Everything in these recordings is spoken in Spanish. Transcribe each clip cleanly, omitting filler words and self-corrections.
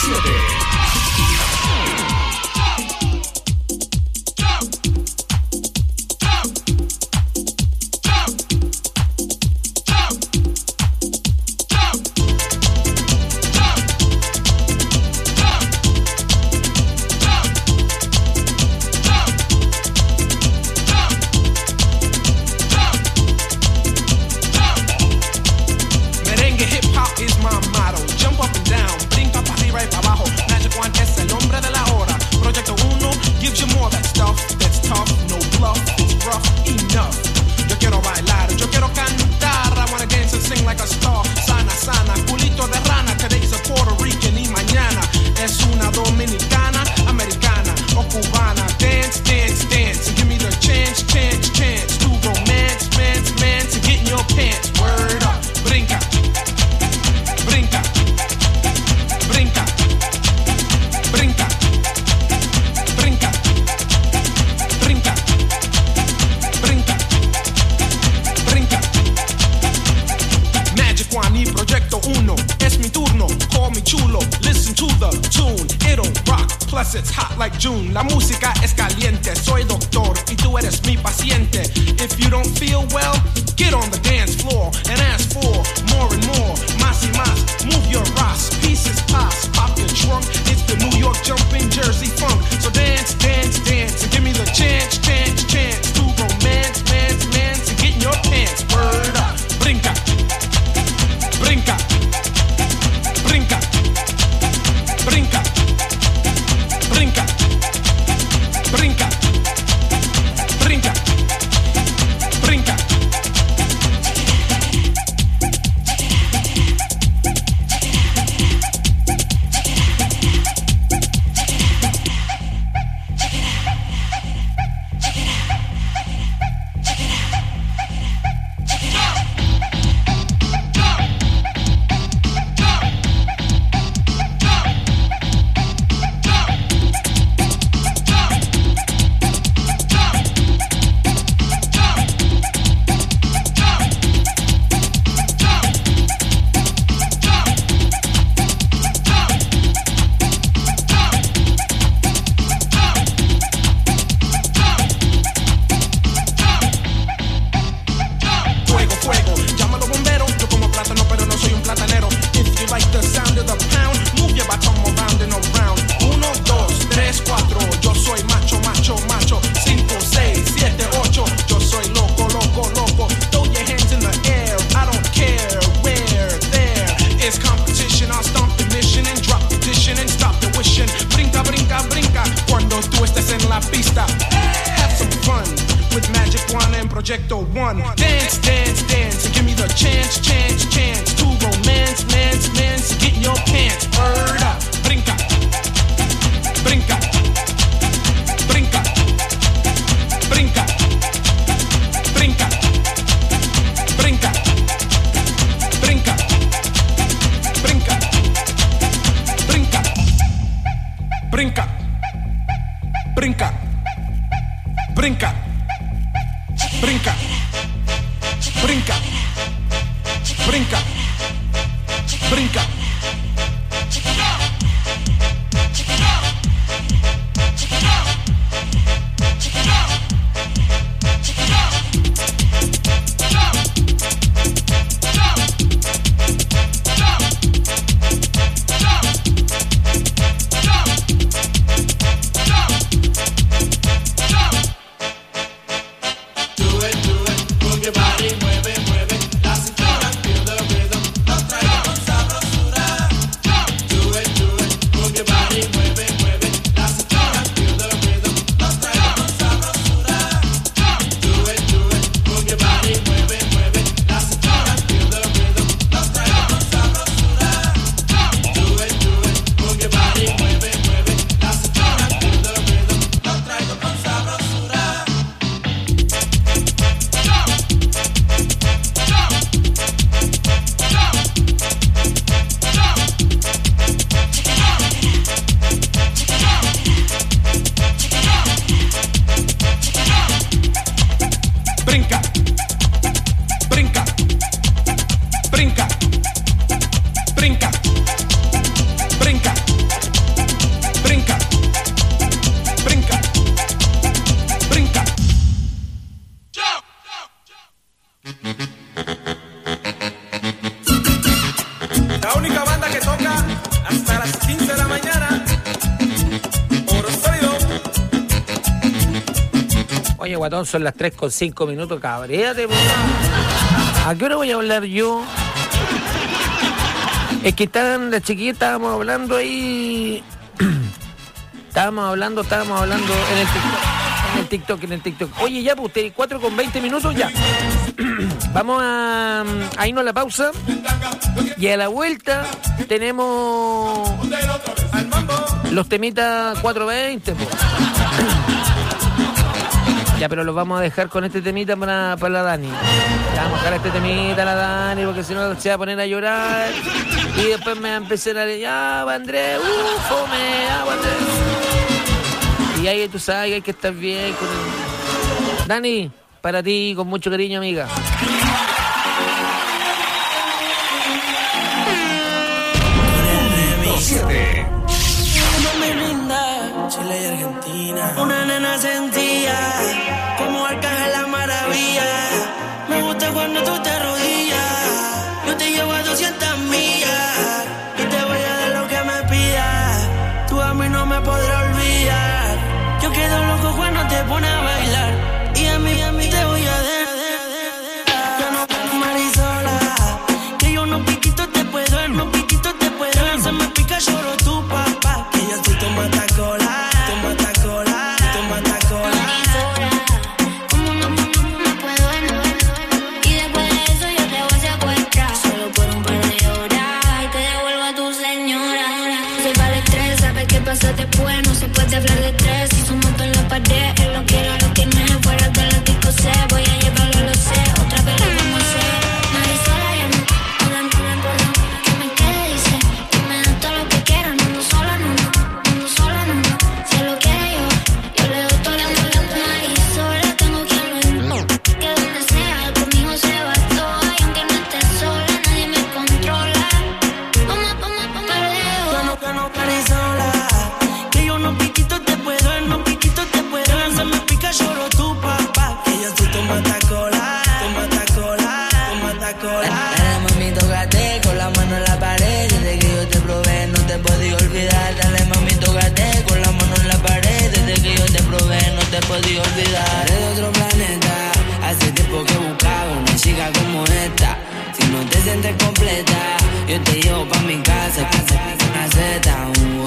7. La música es caliente, soy doctor y tú eres mi paciente. If you don't feel well, get on the dance floor and ask for more and more, más y más. Move your ass, pieces pass, pop your trunk. It's the New York jumping Jersey funk. So dance, dance, dance, and give me the chance, chance, chance to romance, man's, man's, and get in your pants. Word up, brinca, brinca, brinca, brinca, brinca. Brinca, brinca, brinca. Projecto One. Dance, dance, dance, and give me the chance, chance, chance to romance, man's, man's, get in your pants. Word up, brinca, brinca, brinca, brinca, brinca, brinca, brinca, brinca, brinca, brinca, brinca, brinca. Brinca, brinca, brinca, brinca, guatón, son las 3:05, cabréate, po. ¿A qué hora voy a hablar yo? Es que las chiquillas estábamos hablando ahí. Estábamos hablando en el TikTok. Oye, ya, pues usted, 4:20 ya. Vamos a irnos a la pausa. Y a la vuelta tenemos los temitas 4:20, pues. Ya, pero los vamos a dejar con este temita para la Dani. Ya, vamos a dejar este temita a la Dani, porque si no se va a poner a llorar. Y después me va a empezar a decir, ya, Andrés, fome, ya, Andrés. Y ahí tú sabes, hay que estar bien con él. Dani, para ti, con mucho cariño, amiga. Chile y Argentina. Una nena sentía como Arcángel la maravilla. Me gusta cuando tú te arrodillas. Yo te llevo a 200 millas y te voy a dar lo que me pidas. Tú a mí no me podrás olvidar. Yo quedo loco cuando te pones a bailar. Y a mí te voy a dar. Yo no quiero Marisola, que yo unos piquitos te puedo. Se me pica, lloro tu papá. Que yo soy tu matacola. Después no se puede hablar de tres. Si su moto en la pared, él lo quiere, lo tiene fuera de la disco C. Voy a llevarlo a los C, otra vez lo vamos a hacer. Marisola ya no, perdón, que me quede, dice, que me da todo lo que quiera. No ando sola, no, si él lo quiere yo le doy todo lo que Marisola, tengo quien lo que donde sea, conmigo se va todo. Y aunque no esté sola, nadie me controla. Vamos, perdido. Que no, Marisola. Unos piquitos te puedo. Se me pica, lloro tu papá. Que yo soy tu matacola. Dale, mami, tócate con la mano en la pared. Desde que yo te probé, no te podía olvidar. Dale, mami, tócate con la mano en la pared. Desde que yo te probé, no te podía olvidar. Eres de otro planeta. Hace tiempo que buscaba una chica como esta. Si no te sientes completa, yo te llevo pa' mi casa. Una zeta,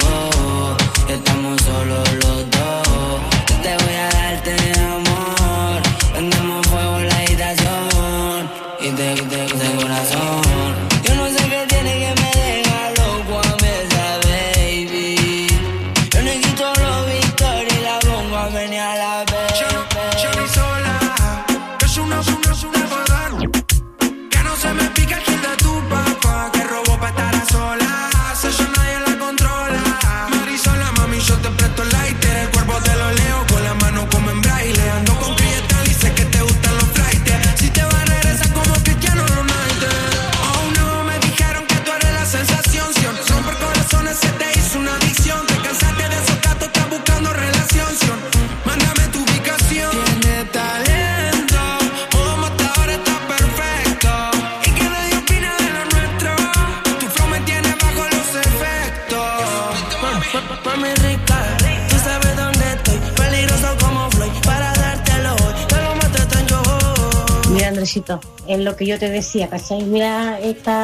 estamos solos los dos. Yo te voy a darte amor. Prendemos fuego en la habitación. Y de corazón. Yo no sé qué tiene que me deja loco a mí esa baby. Yo no quito los Victoria y la pongo a venir a la vez. Yo ni sola. Es una verdad. Que no se me pica el de tu papá. Que robó pa' estar a solas. Ella nadie la controla. Marisola, mami, yo te presto el lighter. El cuerpo te lo leo con la mano como en braille. Ando con Crystal y sé que te gustan los flights. Si te vas a regresar como Cristiano Ronaldo. Oh no, me dijeron que tú eres la sensación. Romper corazones se te hizo una adicción. Te cansaste de esos gatos, estás buscando relación. Mándame tu ubicación. Tiene talento, como hasta ahora está perfecto. Y que nadie opina de lo nuestro. Tu flow me tiene bajo los efectos. Mami rica, tú sabes dónde estoy. Peligroso como Floyd, para dártelo hoy. Te lo mato tan yo. Mira, Andresito, es lo que yo te decía, ¿cachai? Mira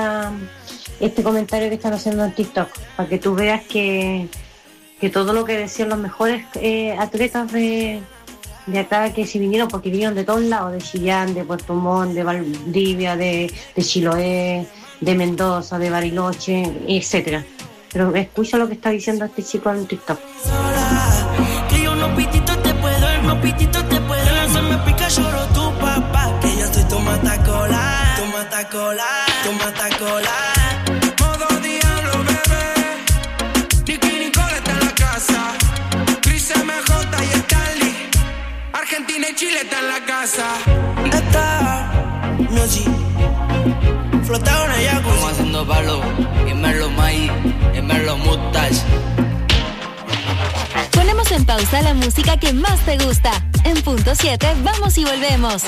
este comentario que están haciendo en TikTok, para que tú veas que todo lo que decían los mejores atletas de acá que se vinieron, porque vinieron de todos lados, de Chillán, de Puerto Montt, de Valdivia, de Chiloé, de Mendoza, de Bariloche, etcétera. Pero escucha lo que está diciendo este chico en TikTok. Que yo unos pititos te puedo. Se me pica, lloro tu papá. Que yo soy tu matacola. Modo diablo, bebé. Nicky Nicole está en la casa. Chris MJ y Stanley. Argentina y Chile está en la casa. Está Music. Flotado en allá. Estamos haciendo palo. Y Merlo Mai. Y Merlo Mustache. Ponemos en pausa la música que más te gusta. En punto 7, vamos y volvemos.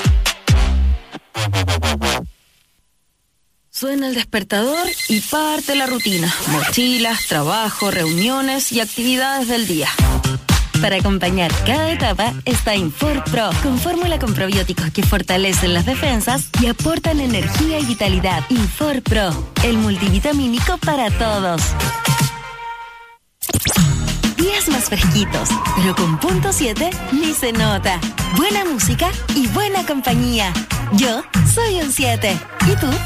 Suena el despertador y parte la rutina. Mochilas, trabajo, reuniones y actividades del día. Para acompañar cada etapa está Infor Pro, con fórmula con probióticos que fortalecen las defensas y aportan energía y vitalidad. Infor Pro, el multivitamínico para todos. Días más fresquitos, pero con punto 7 ni se nota. Buena música y buena compañía. Yo soy un 7. ¿Y tú?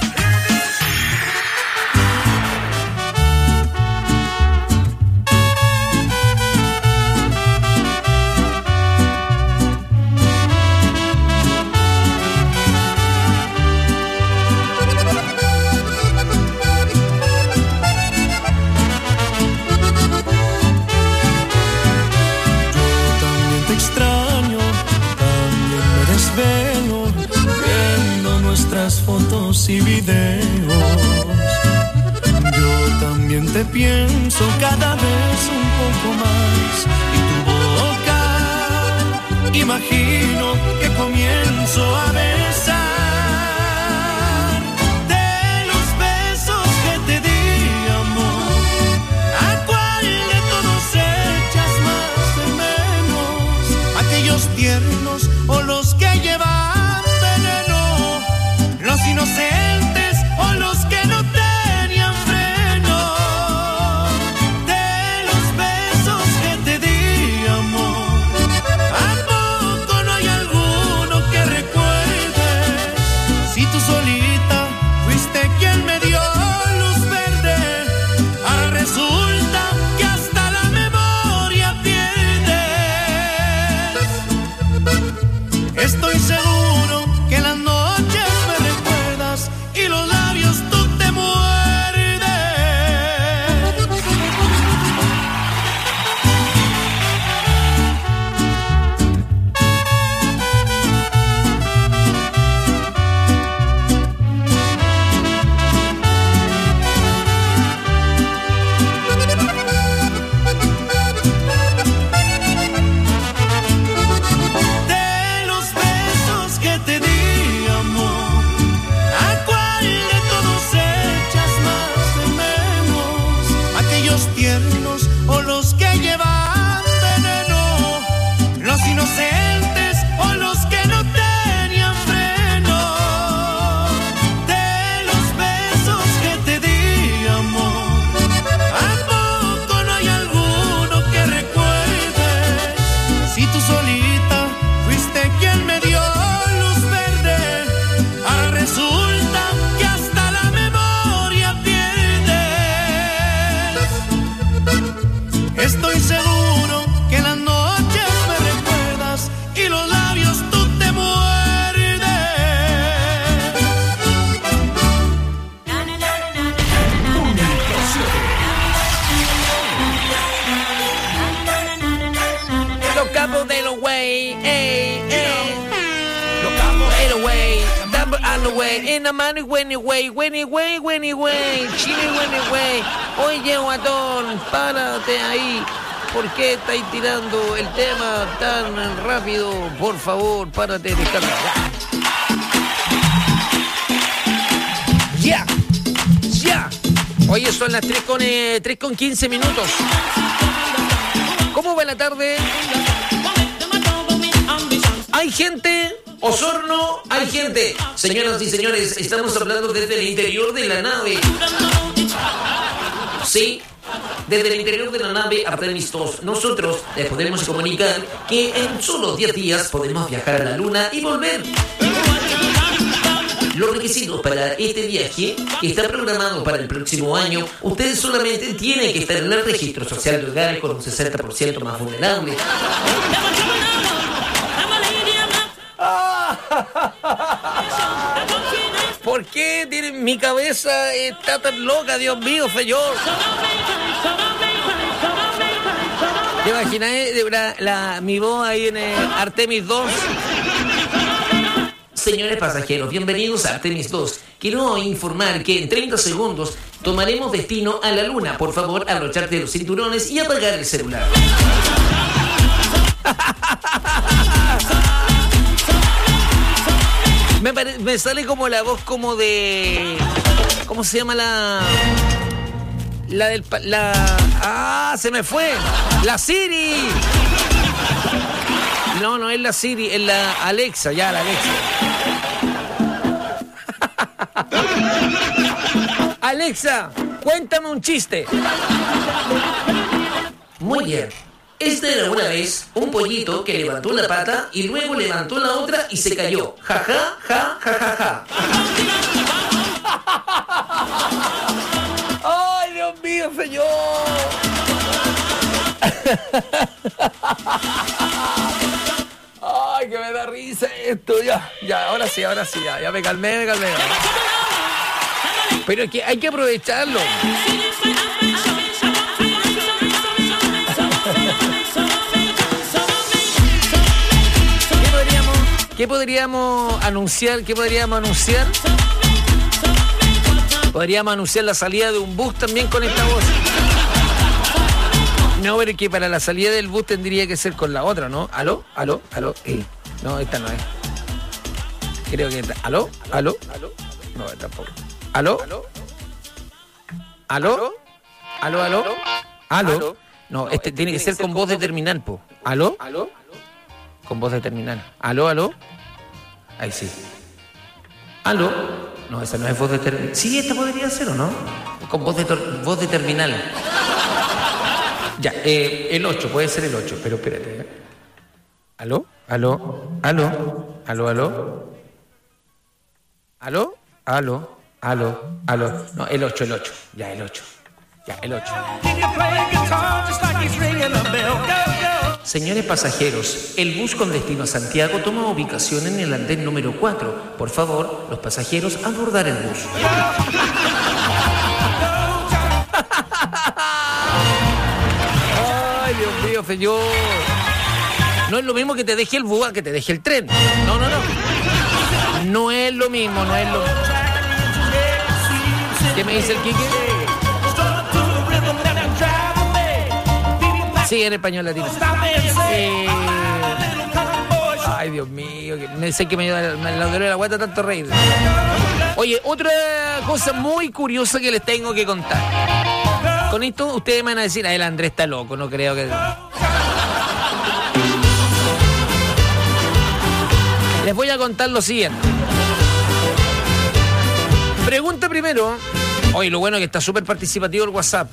Fotos y videos. Yo también te pienso cada vez un poco más. Y tu boca, imagino que comienzo a besar. De los besos que te di, amor, ¿a cuál de todos echas más de menos? ¿Aquellos tiernos o los que llevan veneno? Los inocentes o los que no tenían freno. De los besos que te di, amor, ¿a poco no hay alguno que recuerdes? Si tú solita fuiste quien me dio luz verde, ahora resulta que hasta la memoria pierdes. Estoy seguro que las noches y los labios tú te muerdes. De los besos que te di, amor, tiernos o los que llevan veneno, los inocentes o los que no tenían freno. De los besos que te di, amor, ¿a poco no hay alguno que recuerdes? Si tú solita fuiste quien me dio luz verde, ahora resulta que hasta la memoria pierdes. Estoy seguro que las noches me recuerdas y los labios tú te muerdes. Los capos de los way, ey, ey. Los capos de los way, double on the way, in the money, when you way, chile, when you way. Oye, guatón, párate ahí. ¿Por qué estáis tirando el tema tan rápido? Por favor, párate, descarga. Ya. Oye, son las 3 con 15 minutos. ¿Cómo va la tarde? ¿Hay gente? Osorno, hay gente. Señoras y señores, estamos hablando desde el interior de la nave. Sí, desde el interior de la nave Artemis 2, nosotros les podemos comunicar que en solo 10 días podemos viajar a la Luna y volver. Los requisitos para este viaje, que está programado para el próximo año, ustedes solamente tienen que estar en el registro social de hogares con un 60% más vulnerable. ¿Por qué mi cabeza está tan loca, Dios mío, señor? ¿Te imaginas mi voz ahí en Artemis 2? Señores pasajeros, bienvenidos a Artemis 2. Quiero informar que en 30 segundos tomaremos destino a la Luna. Por favor, abrocharte los cinturones y apagar el celular. Me sale como la voz como de... ¿Cómo se llama la del... se me fue. La Siri. No es la Siri, es la Alexa, ya la Alexa. Alexa, cuéntame un chiste. Muy bien. Esta era una vez un pollito que levantó una pata y luego levantó la otra y se cayó. Ja, ja, ja, ja, ja, ja. ¡Ay, Dios mío, señor! ¡Ay, que me da risa esto! Ya, ahora sí, ya me calmé. Pero es que hay que aprovecharlo. ¿Qué podríamos anunciar? Podríamos anunciar la salida de un bus también con esta voz. No, pero que para la salida del bus tendría que ser con la otra, ¿no? ¿Aló? No, esta no es. Creo que esta. ¿Aló? No, tampoco. ¿Aló? No, este tiene que ser con voz de terminal, po. ¿Aló? Con voz de terminal. ¿Aló? Ahí sí. ¿Aló? No, esa no es voz de terminal. Sí, esta podría ser, ¿o no? Con voz de terminal. Ya, el 8, puede ser el 8, pero espérate. ¿Aló? No, el 8. Ya, el 8. Señores pasajeros, el bus con destino a Santiago toma ubicación en el andén número 4. Por favor, los pasajeros abordar el bus. Ay, Dios mío, señor. No es lo mismo que te deje el bus a que te deje el tren. No. No es lo mismo. ¿Qué me dice el Quique? Sí, en español latino. Ay, Dios mío, me sé que me duele la guata tanto reír. Oye, otra cosa muy curiosa que les tengo que contar. Con esto ustedes me van a decir, el Andrés está loco, no creo que... Les voy a contar lo siguiente. Pregunta primero. Oye, lo bueno es que está súper participativo el WhatsApp.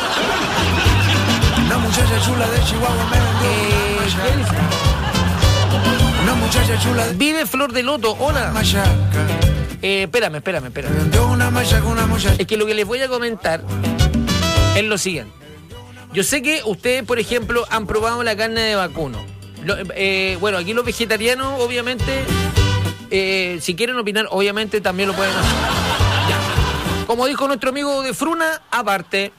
Una muchacha chula de Chihuahua me vendió una muchacha chula de... Vive Flor de Loto, hola. Espérame. Es que lo que les voy a comentar es lo siguiente. Yo sé que ustedes, por ejemplo, han probado la carne de vacuno. Bueno, aquí los vegetarianos, obviamente, si quieren opinar, obviamente también lo pueden hacer. Ya. Como dijo nuestro amigo de Fruna, aparte.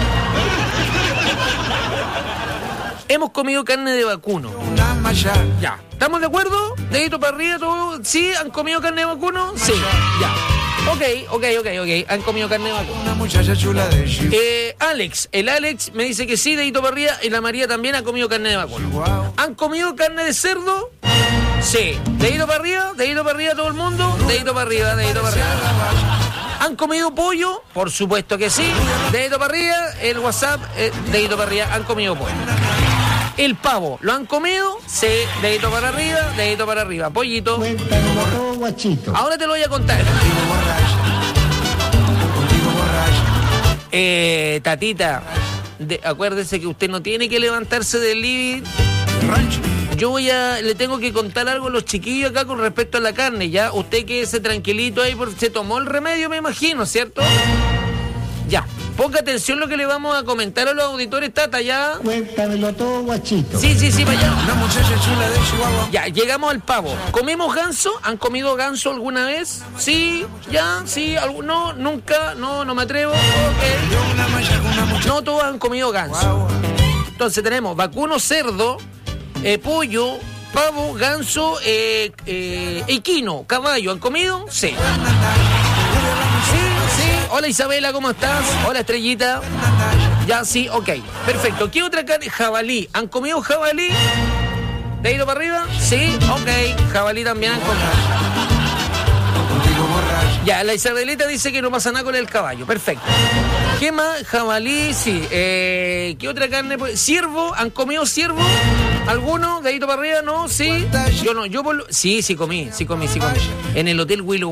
Hemos comido carne de vacuno. Ya. ¿Estamos de acuerdo? Dedito para arriba, todo. ¿Sí? ¿Han comido carne de vacuno? Sí. Ya. Ok. Han comido carne de vacuno. Una muchacha chula de Alex. El Alex me dice que sí, dedito para arriba. Y la María también ha comido carne de vacuno. ¿Han comido carne de cerdo? Sí. Dedito para arriba todo el mundo. Dedito para arriba. ¿Han comido pollo? Por supuesto que sí. Dedito para arriba. El WhatsApp, dedito para arriba. Han comido pollo. El pavo, ¿lo han comido? Sí, dedito para arriba, pollito. Cuéntamelo todo, guachito. Ahora te lo voy a contar. Tatita, acuérdese que usted no tiene que levantarse del living. Le tengo que contar algo a los chiquillos acá con respecto a la carne, ¿ya? Usted quédese tranquilito ahí porque se tomó el remedio, me imagino, ¿cierto? Ya, ponga atención lo que le vamos a comentar a los auditores, Tata, ya. Cuéntamelo todo, guachito. Sí, vaya. Una muchacha chula de Chihuahua. Ya, llegamos al pavo. ¿Comemos ganso? ¿Han comido ganso alguna vez? Sí, ya, sí, no, nunca, no me atrevo. Ok. No todos han comido ganso. Entonces tenemos vacuno, cerdo, pollo, pavo, ganso, equino, caballo. ¿Han comido? Sí. Sí. Hola Isabela, ¿cómo estás? Hola Estrellita. Ya, sí, ok. Perfecto. ¿Qué otra carne? Jabalí. ¿Han comido jabalí? ¿De ido para arriba? Sí, ok. Jabalí también han comido. Ya, la Isabelita dice que no pasa nada con el caballo. Perfecto. ¿Qué más? Jabalí, sí. ¿Qué otra carne? ¿Ciervo? ¿Han comido ciervo? ¿Alguno? ¿Dedito para arriba? ¿No? ¿Sí? Yo no. Sí, comí. En el Hotel Willow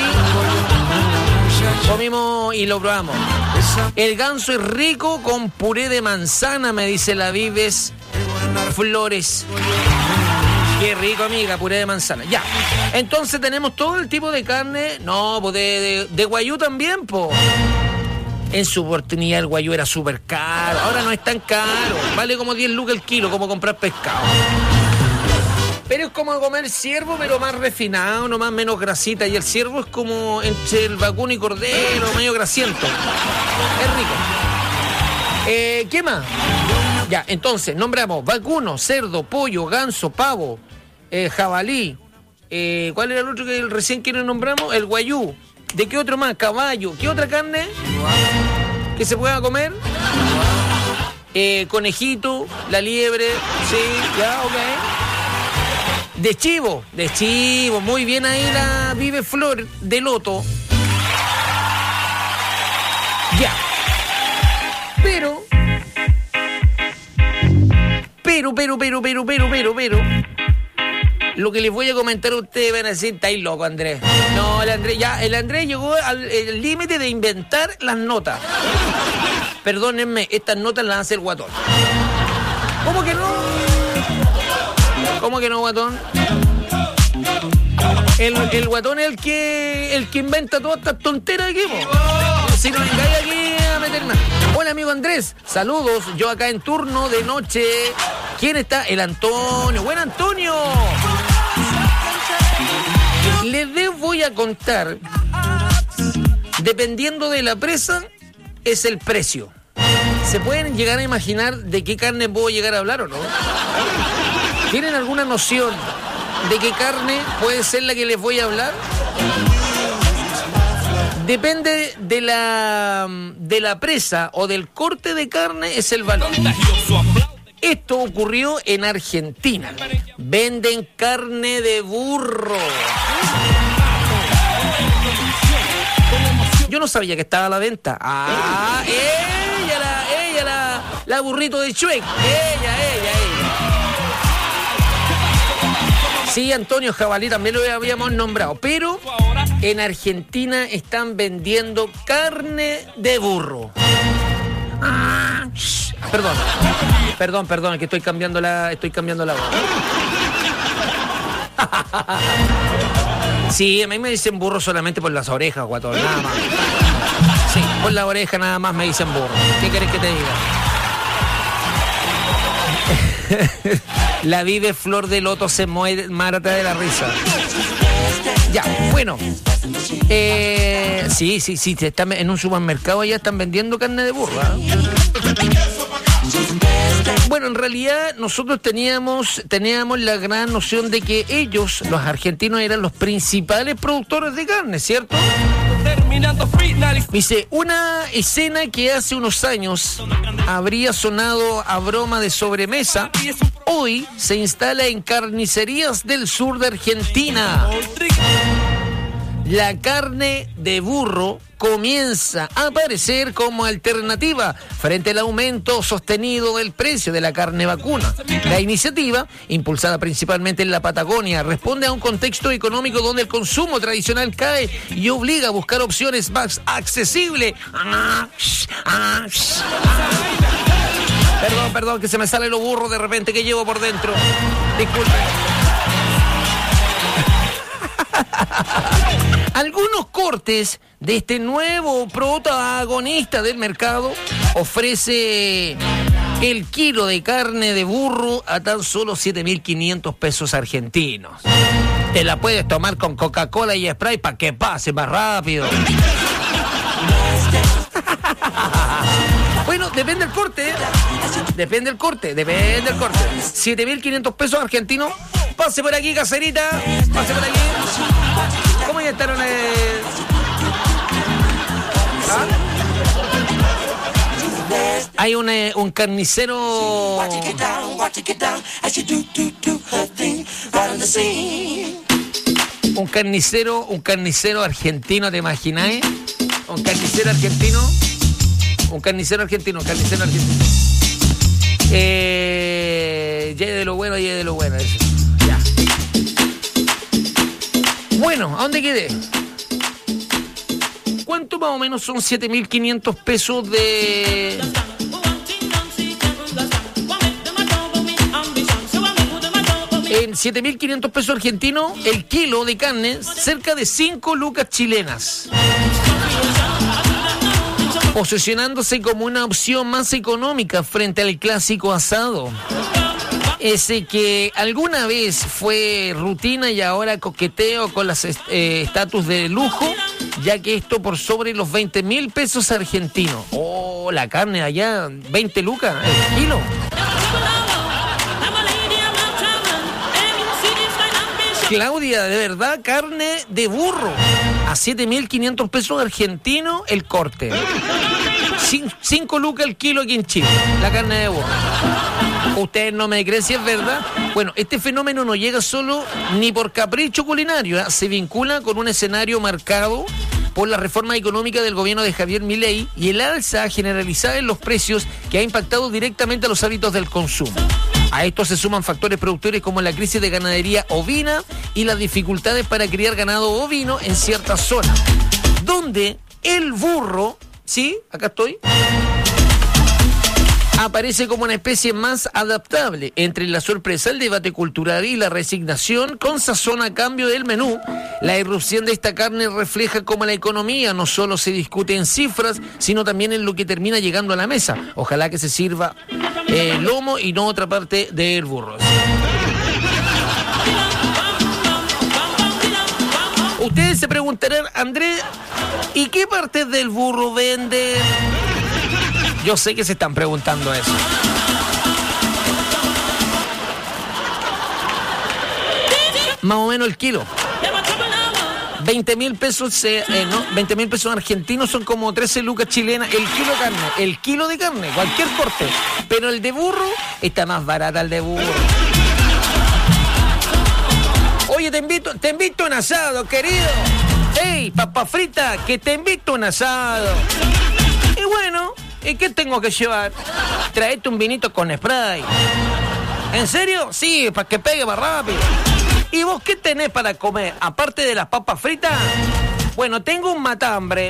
comimos y lo probamos. El ganso es rico con puré de manzana, me dice la Vives Flores. Qué rico, amiga, puré de manzana. Ya. Entonces tenemos todo el tipo de carne. No, pues de guayú también, po. En su oportunidad el guayú era súper caro. Ahora no es tan caro. Vale como 10 lucas el kilo, como comprar pescado. Pero es como comer ciervo, pero más refinado, nomás menos grasita. Y el ciervo es como entre el vacuno y cordero, medio grasiento. Es rico. ¿Qué más? Ya, entonces, nombramos vacuno, cerdo, pollo, ganso, pavo, jabalí. ¿Cuál era el otro que recién que nombramos? El guayú. ¿De qué otro más? Caballo. ¿Qué otra carne que se pueda comer? Conejito, la liebre. Sí, ya, ok. De chivo, muy bien ahí la Vive Flor de Loto. Ya. Pero. Lo que les voy a comentar a ustedes van a decir, estáis loco, Andrés. No, el Andrés llegó al límite de inventar las notas. Perdónenme, estas notas las hace el guatón. ¿Cómo que no? ¿Cómo que no, guatón? El guatón es el que inventa todas estas tonteras aquí, po. Si no vengáis aquí a meterme. Hola, amigo Andrés, saludos. Yo acá en turno de noche. ¿Quién está? El Antonio. ¡Buen Antonio! Les voy a contar. Dependiendo de la presa, es el precio. ¿Se pueden llegar a imaginar de qué carne puedo llegar a hablar o no? ¿Tienen alguna noción de qué carne puede ser la que les voy a hablar? Depende de la presa o del corte de carne, es el valor. Esto ocurrió en Argentina. Venden carne de burro. Yo no sabía que estaba a la venta. Ah, ella, la burrito de Chuec. Ella. Sí, Antonio, jabalí también lo habíamos nombrado. Pero en Argentina están vendiendo carne de burro. Perdón, que estoy cambiando la voz. Sí, a mí me dicen burro solamente por las orejas, guatón, nada más. Sí, por la oreja nada más me dicen burro. ¿Qué querés que te diga? La Vive Flor de Loto se muere, márate de la risa. Ya, bueno. Sí, están en un supermercado ya están vendiendo carne de burro, ¿eh? Bueno, en realidad nosotros teníamos la gran noción de que ellos, los argentinos, eran los principales productores de carne, ¿cierto? Dice, una escena que hace unos años habría sonado a broma de sobremesa, hoy se instala en carnicerías del sur de Argentina. La carne de burro comienza a aparecer como alternativa frente al aumento sostenido del precio de la carne vacuna. La iniciativa, impulsada principalmente en la Patagonia, responde a un contexto económico donde el consumo tradicional cae y obliga a buscar opciones más accesibles. Perdón, que se me sale lo burro de repente que llevo por dentro. Disculpe. Algunos cortes de este nuevo protagonista del mercado ofrece el kilo de carne de burro a tan solo 7.500 pesos argentinos. Te la puedes tomar con Coca-Cola y Sprite para que pase más rápido. Bueno, depende del corte. Depende del corte. 7.500 pesos argentinos. Pase por aquí, caserita. Pase por aquí. ¿Cómo ya estaron? ¿Ah? Hay un carnicero. Un carnicero argentino, ¿te imagináis? Un carnicero argentino Un carnicero argentino. Ya de lo bueno. Eso. Ya. Bueno, ¿a dónde quedé? ¿Cuánto más o menos son 7.500 pesos de... En 7.500 pesos argentinos, el kilo de carne, cerca de 5 lucas chilenas. Posicionándose como una opción más económica frente al clásico asado. Ese que alguna vez fue rutina y ahora coqueteo con las estatus de lujo, ya que esto por sobre los 20.000 pesos argentinos. Oh, la carne allá, 20 lucas el kilo. Claudia, de verdad, carne de burro a 7.500 pesos argentinos el corte. 5 lucas el kilo aquí en Chile, la carne de burro. ¿Ustedes no me creen si es verdad? Bueno, este fenómeno no llega solo ni por capricho culinario, ¿eh? Se vincula con un escenario marcado por la reforma económica del gobierno de Javier Milei y el alza generalizada en los precios que ha impactado directamente a los hábitos del consumo. A esto se suman factores productores como la crisis de ganadería ovina y las dificultades para criar ganado ovino en ciertas zonas, donde el burro, ¿sí? Acá estoy, aparece como una especie más adaptable. Entre la sorpresa, el debate cultural y la resignación con sazón a cambio del menú, la irrupción de esta carne refleja cómo la economía no solo se discute en cifras, sino también en lo que termina llegando a la mesa. Ojalá que se sirva lomo y no otra parte del burro. Ustedes se preguntarán, Andrés, ¿y qué partes del burro venden? Yo sé que se están preguntando eso. Más o menos el kilo. 20.000 pesos, 20.000 pesos argentinos son como 13 lucas chilenas el kilo de carne. El kilo de carne, cualquier corte. Pero el de burro está más barata el de burro. Oye, te invito a un asado, querido. Ey, papa frita, que te invito a un asado. Y bueno, ¿y qué tengo que llevar? Traete un vinito con spray. ¿En serio? Sí, para que pegue más rápido. ¿Y vos qué tenés para comer? Aparte de las papas fritas. Bueno, tengo un matambre.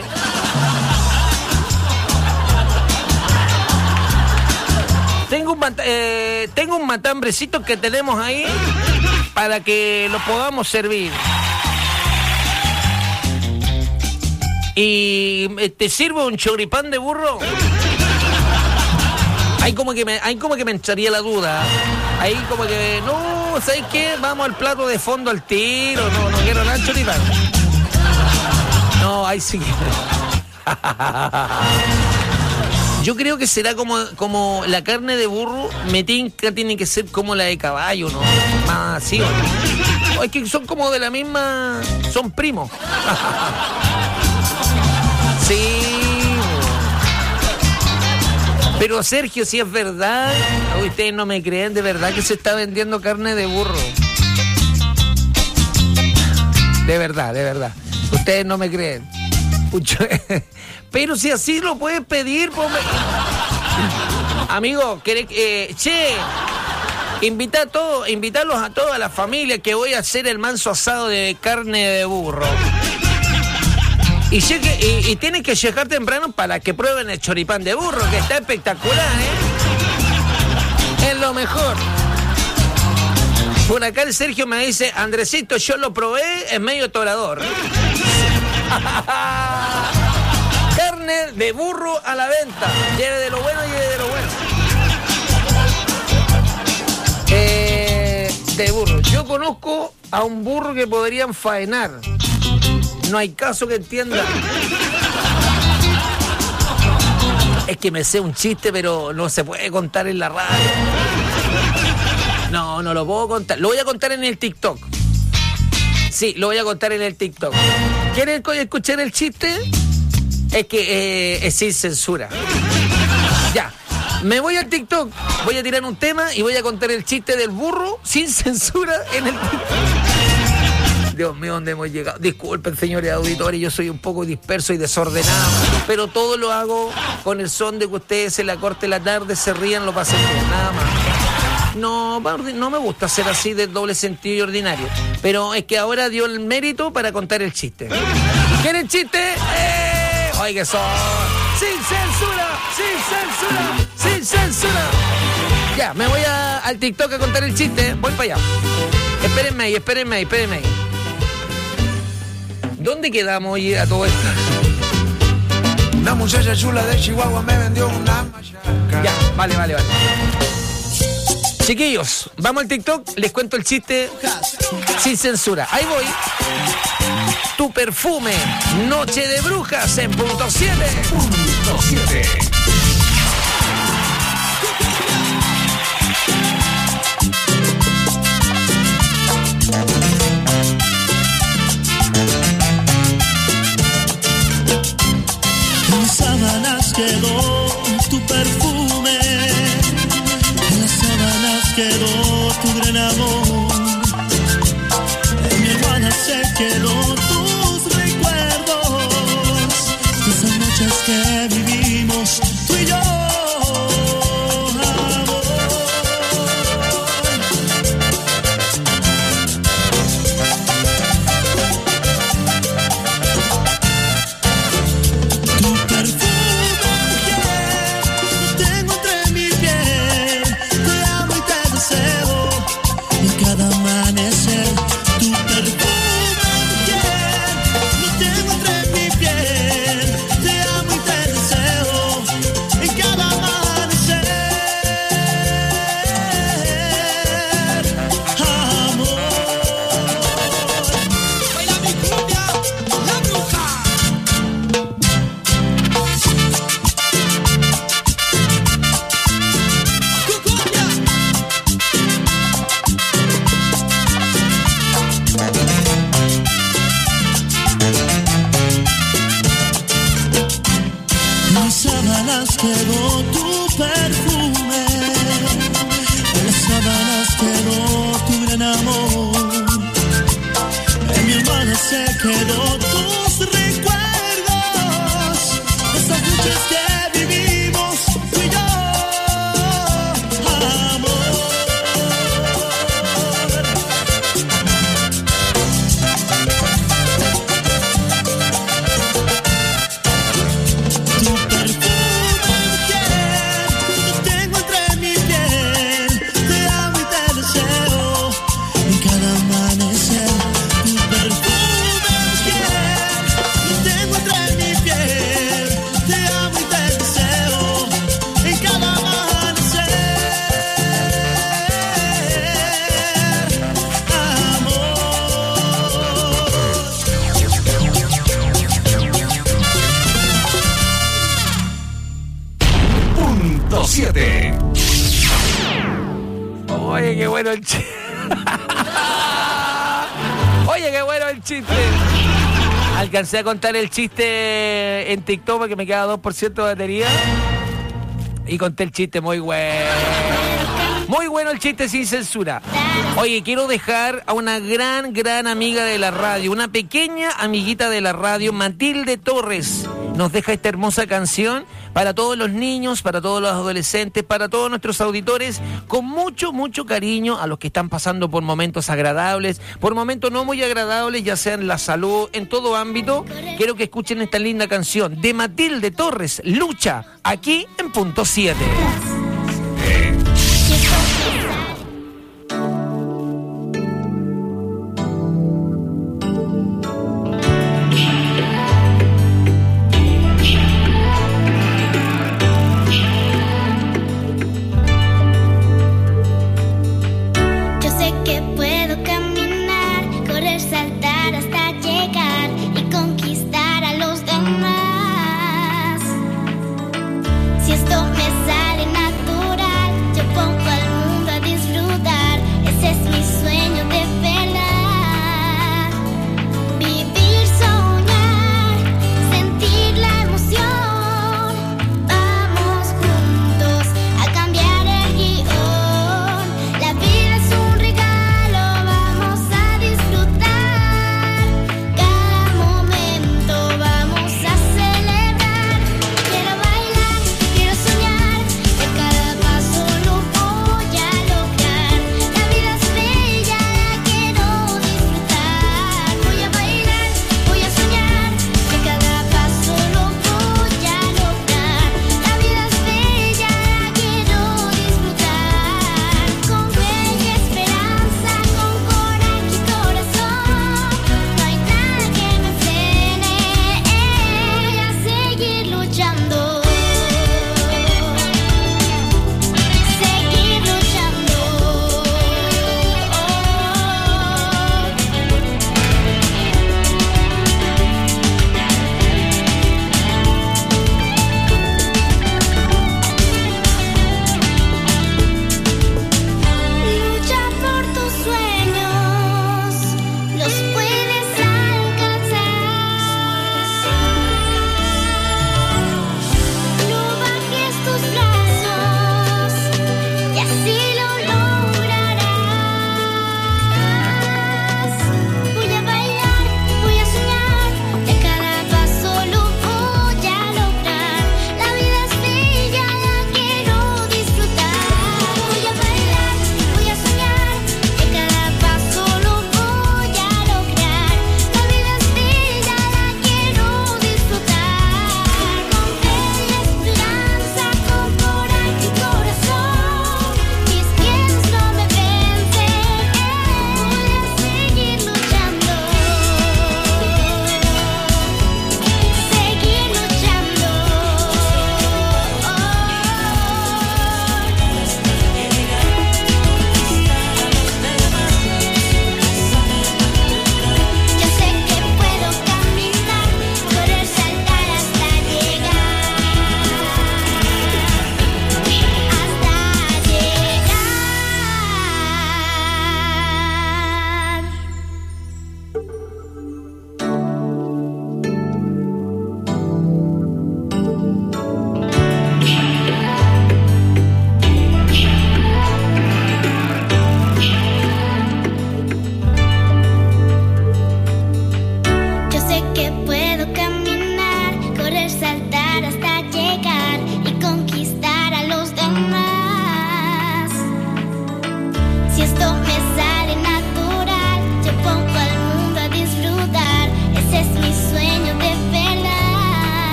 Tengo un matambrecito que tenemos ahí para que lo podamos servir. ¿Y te sirvo un choripán de burro? Ahí como que me entraría la duda. Ahí como que, no, ¿sabes qué? Vamos al plato de fondo al tiro. No quiero nada de choripán. No, ahí sí que... Yo creo que será como la carne de burro, me tinca, tiene que ser como la de caballo, ¿no? Más así, ¿o no? Es que son como de la misma... Son primos. Sí. Pero Sergio, si es verdad, ustedes no me creen, de verdad que se está vendiendo carne de burro. De verdad. Ustedes no me creen. Pero si así lo puedes pedir, amigo, invitarlos a toda la familia que voy a hacer el manso asado de carne de burro. Y tienes que llegar temprano para que prueben el choripán de burro, que está espectacular, ¿eh? Es lo mejor. Por acá el Sergio me dice, Andresito, yo lo probé, es medio torador. Carne de burro a la venta. Lleve de lo bueno, lleve de lo bueno. De burro. Yo conozco a un burro que podrían faenar. No hay caso que entienda. Es que me sé un chiste, pero no se puede contar en la radio. No lo puedo contar. Lo voy a contar en el TikTok. Sí, lo voy a contar en el TikTok. ¿Quieren escuchar el chiste? Es que es sin censura. Ya. Me voy al TikTok, voy a tirar un tema y voy a contar el chiste del burro sin censura en el TikTok. Dios mío, ¿dónde hemos llegado? Disculpen, señores auditores, yo soy un poco disperso y desordenado, pero todo lo hago con el son de que ustedes en la corte de la tarde se rían, lo pasen bien, nada más. No me gusta ser así de doble sentido y ordinario, pero es que ahora dio el mérito para contar el chiste. ¿Quieren chiste? ¡Oye, que son! ¡Sin censura! ¡Sin censura! ¡Sin censura! Ya, me voy al TikTok a contar el chiste. Voy para allá. Espérenme ahí. ¿Dónde quedamos hoy a todo esto? Una muchacha chula de Chihuahua me vendió una machaca. Ya, vale. Chiquillos, vamos al TikTok, les cuento el chiste sin censura. Ahí voy. Tu perfume, Noche de Brujas en punto 7. Punto 7. En sábanas quedó tu perfume, en las sábanas quedó tu gran amor, en mi almohada se quedó tus recuerdos, de esas noches que vivimos tú y yo. Quedó tu perfume, en las sábanas quedó tu gran amor, en mi almohada se quedó tus recuerdos, esas noches que vivimos tú y yo, amor. Oye, qué bueno el chiste. Oye, qué bueno el chiste. Alcancé a contar el chiste en TikTok porque me queda 2% de batería. Y conté el chiste muy bueno. Muy bueno el chiste sin censura. Oye, quiero dejar a una gran amiga de la radio, una pequeña amiguita de la radio, Matilde Torres. Nos deja esta hermosa canción para todos los niños, para todos los adolescentes, para todos nuestros auditores, con mucho cariño a los que están pasando por momentos agradables, por momentos no muy agradables, ya sea en la salud, en todo ámbito. Quiero que escuchen esta linda canción de Matilde Torres, Lucha, aquí en punto 7. Si esto me sale natural, yo pongo al mundo a disfrutar.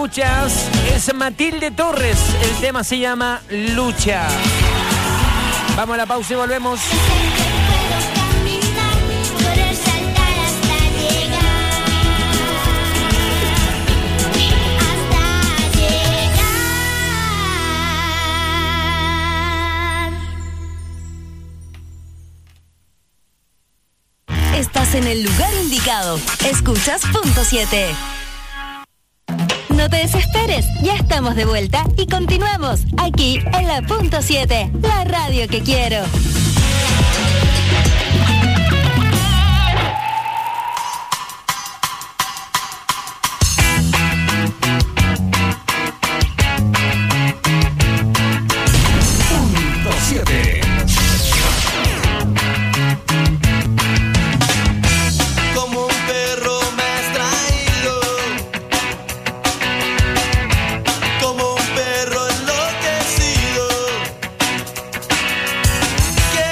escuchas es Matilde Torres. El tema se llama Lucha. Vamos a la pausa y volvemos. Estás en el lugar indicado. Escuchas Punto 7. No te desesperes, ya estamos de vuelta y continuamos aquí en la Punto 7, la radio que quiero. Punto 7. Que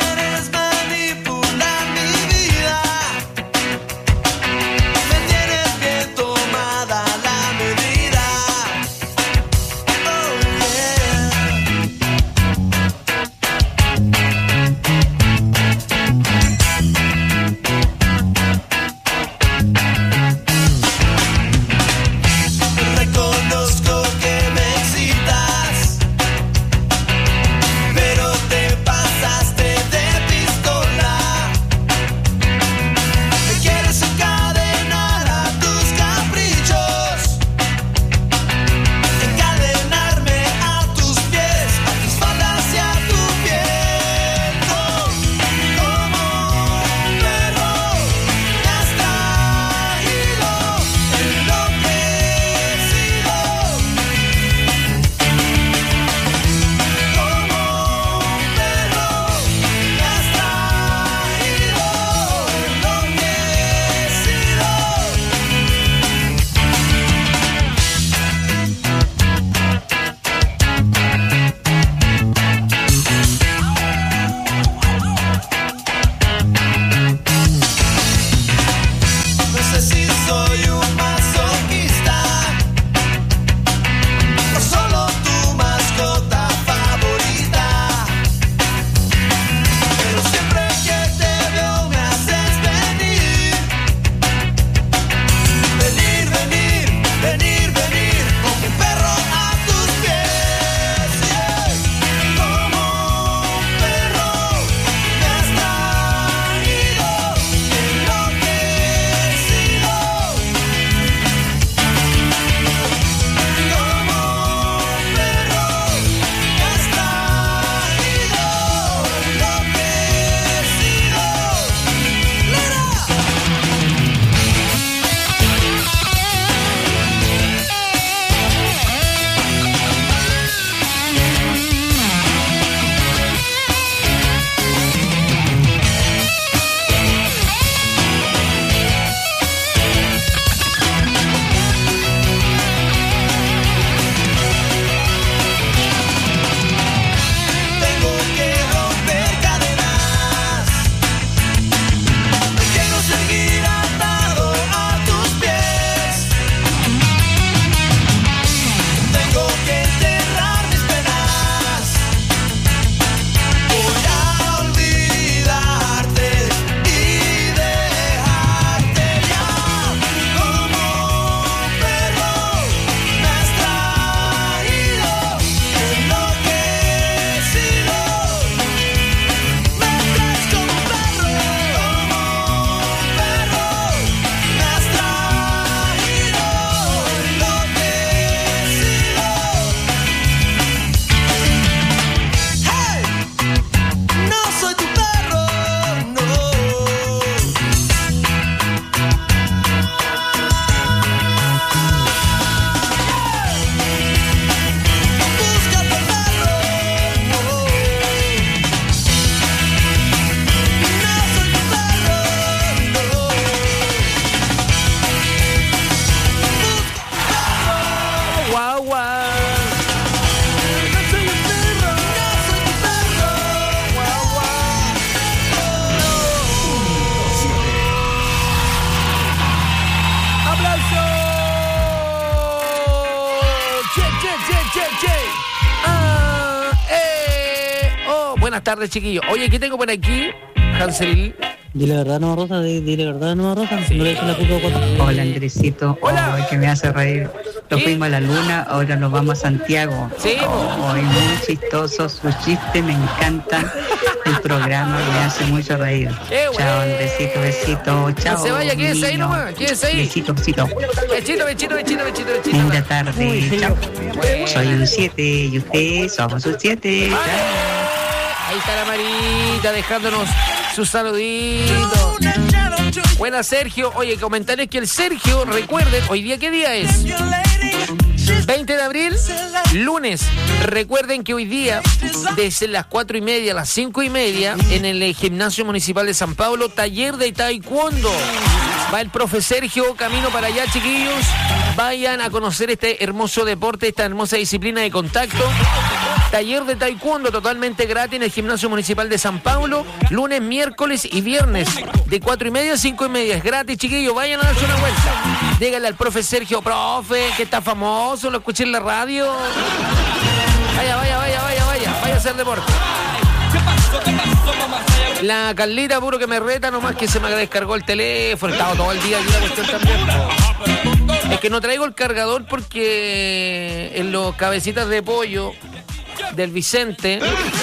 Buenas tardes, chiquillos. Oye, ¿qué tengo por aquí? Hansel. Dile verdad, no Rosa, dile verdad, no Rosa. Sí. No le eches la culpa a cuatro. Hola, Andresito. Hola. Ay, que me hace reír. Nos fuimos a la luna, ahora nos vamos a Santiago. Sí. Ay, muy chistoso, sus chistes me encantan. El programa me hace mucho reír. Chao, Andresito, besito. Chao. No se vaya, quédese ahí nomás, quédese ahí. Besito, besito. Besito. Linda tarde, chao. Soy un 7 y ustedes somos un 7. Vale. Ahí está la Marita dejándonos sus saluditos. Buena, Sergio. Oye, comentarles que el Sergio, recuerden, ¿hoy día qué día es? 20 de abril, lunes. Recuerden que hoy día, desde las 4:30 a las 5:30, en el gimnasio municipal de San Pablo, taller de taekwondo. Va el profe Sergio, camino para allá, chiquillos. Vayan a conocer este hermoso deporte, esta hermosa disciplina de contacto. Taller de taekwondo totalmente gratis en el gimnasio municipal de San Pablo, lunes, miércoles y viernes, de 4:30 a 5:30. Es gratis, chiquillos, vayan a darse una vuelta. Díganle al profe Sergio, profe, que está famoso, lo escuché en la radio. Vaya a hacer deporte. La Carlita, puro que me reta, nomás que se me descargó el teléfono. Estaba todo el día aquí la cuestión también. Es que no traigo el cargador porque en los cabecitas de pollo del Vicente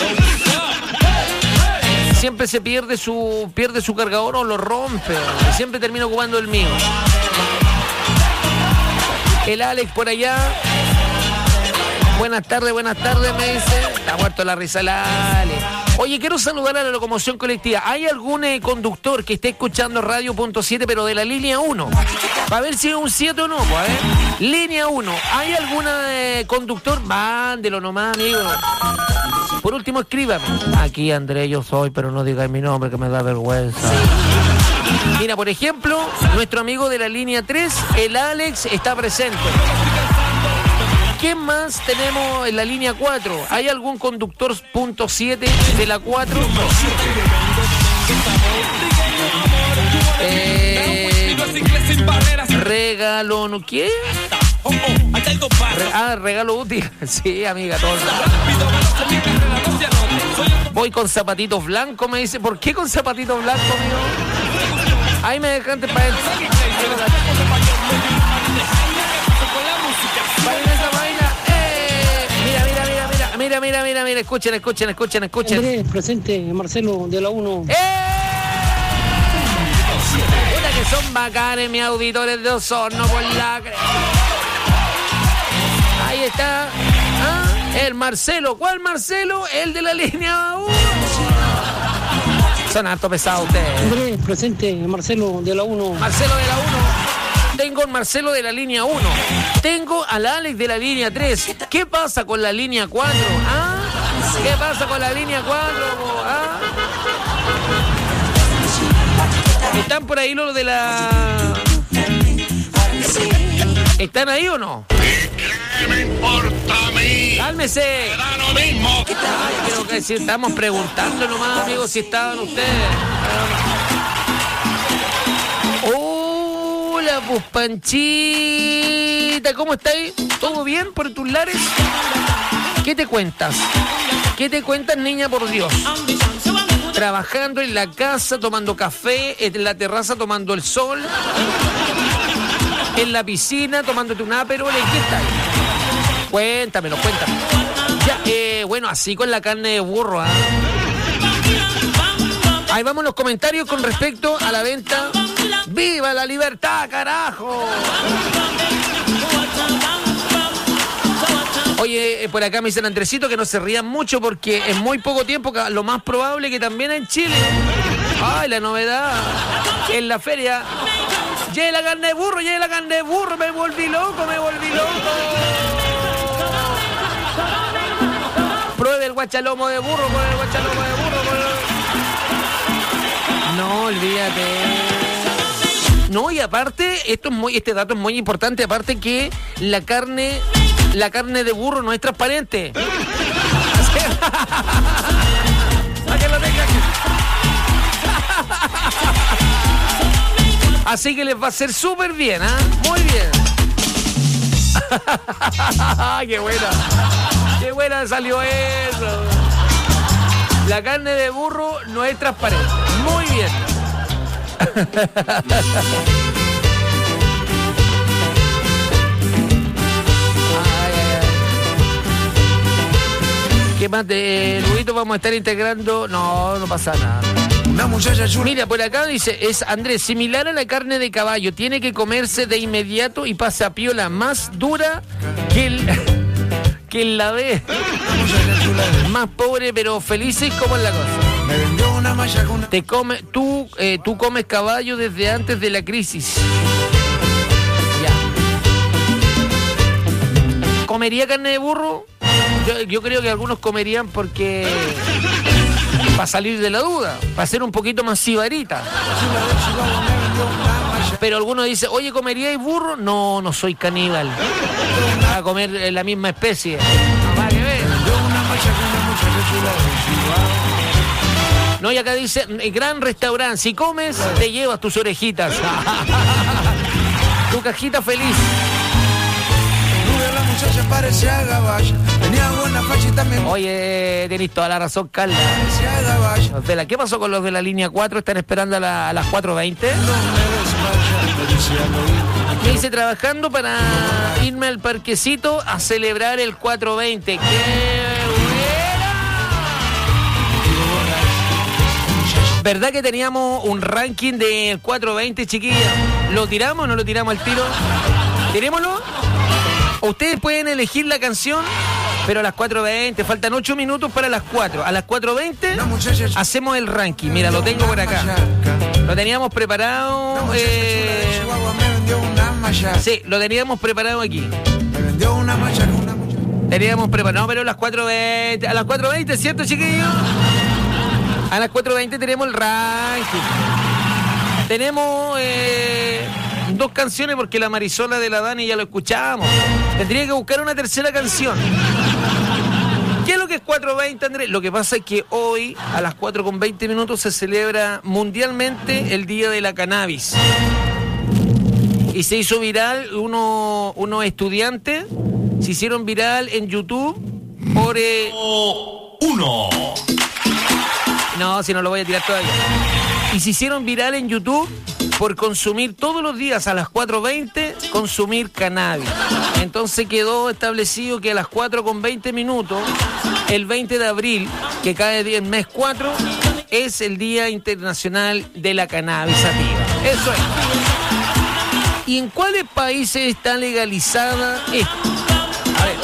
siempre se pierde su cargador o lo rompe. Siempre termino ocupando el mío. El Alex por allá. Buenas tardes, me dice. Está muerto la risa el Alex. Oye, quiero saludar a la locomoción colectiva. ¿Hay algún conductor que esté escuchando Radio.7 pero de la línea 1? Para ver si es un 7 o no, pues, Línea 1. ¿Hay algún conductor? Mándelo nomás, amigo. Por último, escríbame. Aquí, André, yo soy, pero no digáis mi nombre, que me da vergüenza. Mira, por ejemplo, nuestro amigo de la línea 3, el Alex, está presente. ¿Qué más tenemos en la línea 4? ¿Hay algún conductor .7 de la 4? Regalo, ¿no? ¿Qué? Regalo útil. Sí, amiga, todo. Voy con zapatitos blancos, me dice. ¿Por qué con zapatitos blancos, amigo? Ahí me dejaste para él. Mira, escuchen. Andrés, presente, Marcelo, de la 1. Puta que son bacanes, mis auditores de Osorno, por la... Ahí está. El Marcelo. ¿Cuál Marcelo? El de la línea 1. Son harto pesados ustedes. Andrés, presente, Marcelo, de la 1. Marcelo de la 1. Tengo el Marcelo de la línea 1. Tengo al Alex de la línea 3. ¿Qué pasa con la línea 4? ¿Qué pasa con la línea 4? ¿Están por ahí los de la... ¿Están ahí o no? ¿Qué me importa a mí? ¡Cálmese! Me da lo mismo. Creo que si estamos preguntando nomás, amigos, si estaban ustedes. Hola, pues, Panchita, ¿cómo estáis? ¿Todo bien por tus lares? ¿Qué te cuentas? ¿Qué te cuentas, niña, por Dios? Trabajando en la casa, tomando café, en la terraza tomando el sol, en la piscina tomándote un Aperol, ¿en qué estás? Cuéntamelo. Ya, bueno, así con la carne de burro, Ahí vamos los comentarios con respecto a la venta. ¡Viva la libertad, carajo! Oye, por acá me dicen, Andresito, que no se rían mucho porque en muy poco tiempo, lo más probable que también en Chile. ¡Ay, la novedad! En la feria. ¡Lleve la carne de burro! ¡Me volví loco! Pruebe el guachalomo de burro, No, olvídate. No, y aparte, este dato es muy importante, aparte que la carne de burro no es transparente. Para que lo tengan. Así que les va a hacer súper bien, Muy bien. ¡Qué buena! ¡Qué buena salió eso! La carne de burro no es transparente. Muy bien. ¿Qué más de Luguito vamos a estar integrando? No pasa nada. Una muchacha chula. Mira, por acá dice, es Andrés, similar a la carne de caballo, tiene que comerse de inmediato y pasa piola, más dura que la de más pobre pero felices. ¿Cómo es la cosa? Me vendió una malla con una... Tú comes caballo desde antes de la crisis. Ya. ¿Comería carne de burro? Yo creo que algunos comerían porque... para salir de la duda, para ser un poquito más sibarita. Pero algunos dicen, oye, ¿comeríais burro? No soy caníbal. A comer la misma especie. Para que vean. No, y acá dice, gran restaurante, si comes, te llevas tus orejitas. Tu cajita feliz. La muchacha parecía gaballa, tenía buena facha y también... Oye, tenés toda la razón, Carla. ¿Qué pasó con los de la línea 4? ¿Están esperando a las 4:20? Me dice, trabajando para irme al parquecito a celebrar el 4:20. ¡Qué buena! ¿Verdad que teníamos un ranking del 4:20, chiquilla? ¿Lo tiramos o no lo tiramos al tiro? ¿Tirémoslo? Ustedes pueden elegir la canción, pero a las 4:20, faltan 8 minutos para las 4. A las 4:20 hacemos el ranking. Mira, lo tengo por acá. Lo teníamos preparado. Sí, lo teníamos preparado aquí. Teníamos preparado, pero a las 4:20. A las 4:20, ¿cierto, chiquillos? A las 4:20 tenemos el ranking. Tenemos 2 canciones porque la Marisola de la Dani ya lo escuchamos. Tendría que buscar una tercera canción. ¿Qué es lo que es 4:20, Andrés? Lo que pasa es que hoy, a las 4:20 se celebra mundialmente el Día de la Cannabis. Y se hizo viral, unos estudiantes se hicieron viral en YouTube por... Uno. No, si no lo voy a tirar todavía. Y se hicieron viral en YouTube por consumir todos los días a las 4:20, consumir cannabis. Entonces quedó establecido que a las 4:20, el 20 de abril, que cae en mes 4, es el Día Internacional de la Cannabis Sativa. Eso es. ¿Y en cuáles países está legalizada esto? A ver.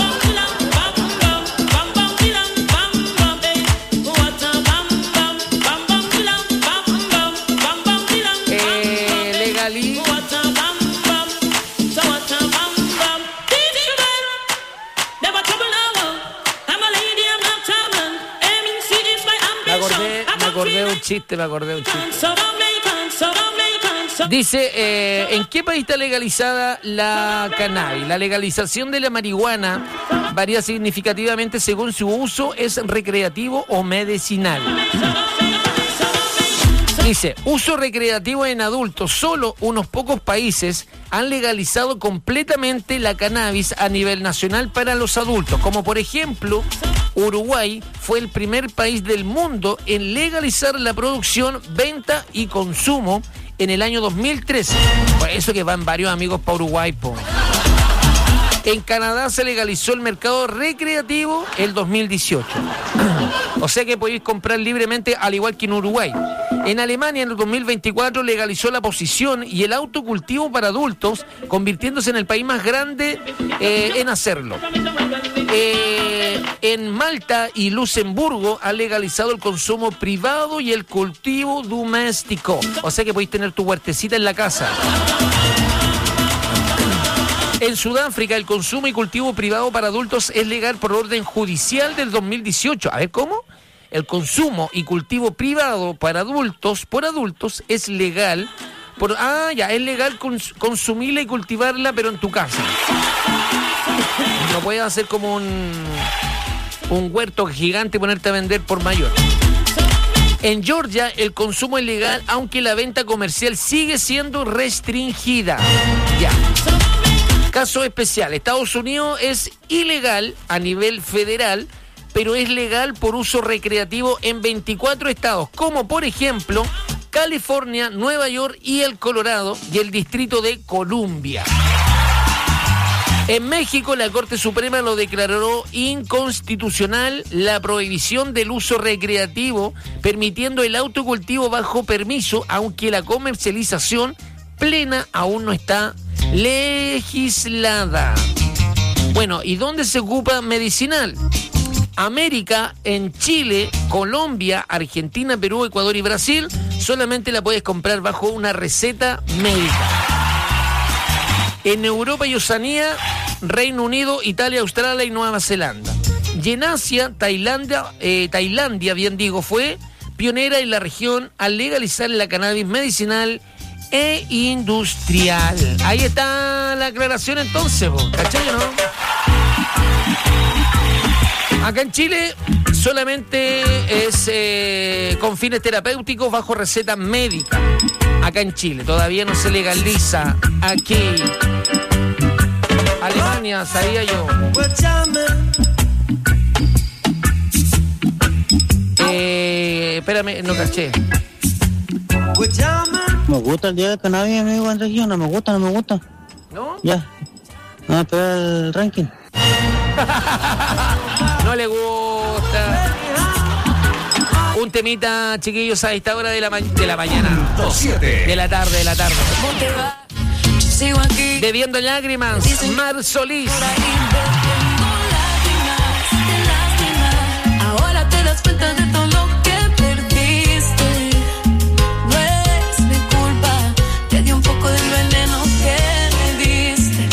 Me acordé un chiste. Dice, ¿en qué país está legalizada la cannabis? La legalización de la marihuana varía significativamente según su uso, es recreativo o medicinal. Dice, uso recreativo en adultos. Solo unos pocos países han legalizado completamente la cannabis a nivel nacional para los adultos, como por ejemplo, Uruguay fue el primer país del mundo en legalizar la producción, venta y consumo en el año 2013. Por eso que van varios amigos para Uruguay, po. En Canadá se legalizó el mercado recreativo el 2018. O sea que podéis comprar libremente, al igual que en Uruguay. En Alemania, en el 2024, legalizó la posición y el autocultivo para adultos, convirtiéndose en el país más grande en hacerlo. En Malta y Luxemburgo han legalizado el consumo privado y el cultivo doméstico. O sea que podéis tener tu huertecita en la casa. En Sudáfrica, el consumo y cultivo privado para adultos es legal por orden judicial del 2018. A ver, ¿cómo? El consumo y cultivo privado para adultos, por adultos, es legal. Es legal consumirla y cultivarla, pero en tu casa. No puedes hacer como un huerto gigante y ponerte a vender por mayor. En Georgia, el consumo es legal, aunque la venta comercial sigue siendo restringida. Ya. Caso especial, Estados Unidos es ilegal a nivel federal, pero es legal por uso recreativo en 24 estados, como por ejemplo California, Nueva York y el Colorado y el Distrito de Columbia. En México, la Corte Suprema lo declaró inconstitucional la prohibición del uso recreativo, permitiendo el autocultivo bajo permiso, aunque la comercialización plena aún no está legislada. Bueno, ¿y dónde se ocupa medicinal? América, en Chile, Colombia, Argentina, Perú, Ecuador y Brasil, solamente la puedes comprar bajo una receta médica. En Europa y Oceanía, Reino Unido, Italia, Australia y Nueva Zelanda. Y en Asia, Tailandia, fue pionera en la región al legalizar la cannabis medicinal e industrial. Ahí está la aclaración entonces, ¿cachai, no? Acá en Chile solamente es con fines terapéuticos bajo receta médica. Acá en Chile todavía no se legaliza. Aquí Alemania, sabía yo. Espérame, no caché. Me gusta el día de cannabis, amigo Andrés, no me gusta. ¿No? Ya. Vamos a esperar el ranking. No le gusta. Un temita, chiquillos, a esta hora de la mañana. 7. De la tarde. Bebiendo lágrimas, Mar Solís. Ahora te das cuenta de todo lo que perdiste. No es mi culpa, te di un poco del veneno que me diste.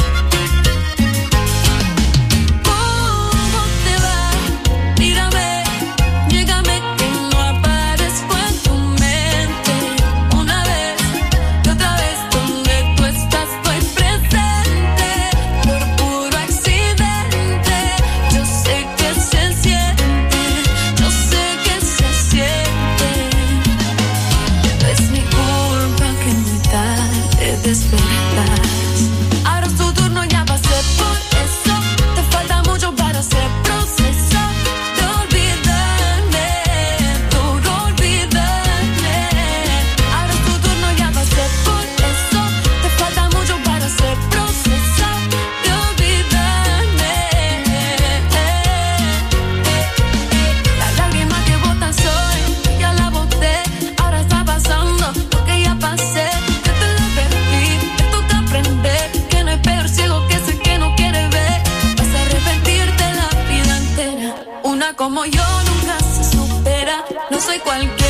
¿Cómo te va? Mírame, llégame que no aparezco en tu mente. Una vez y otra vez donde tú estás estoy presente. Por puro accidente, yo sé que se siente. Yo sé que se siente. No es mi culpa que muy tarde despertas. Ahora es tu turno, ya pasé por eso. Te falta mucho para hacer proceso de olvidarme, duro olvidarme. Ahora es tu turno, ya pasé por eso. Te falta mucho para hacer proceso de olvidarme. La lágrima que botas hoy, ya la boté. Ahora está pasando lo que ya pasé. Yo te lo perdí, te toca aprender que no hay peor ciego que ese que no quiere ver. Vas a arrepentirte la vida entera. Una como yo nunca se supera. No soy cualquiera.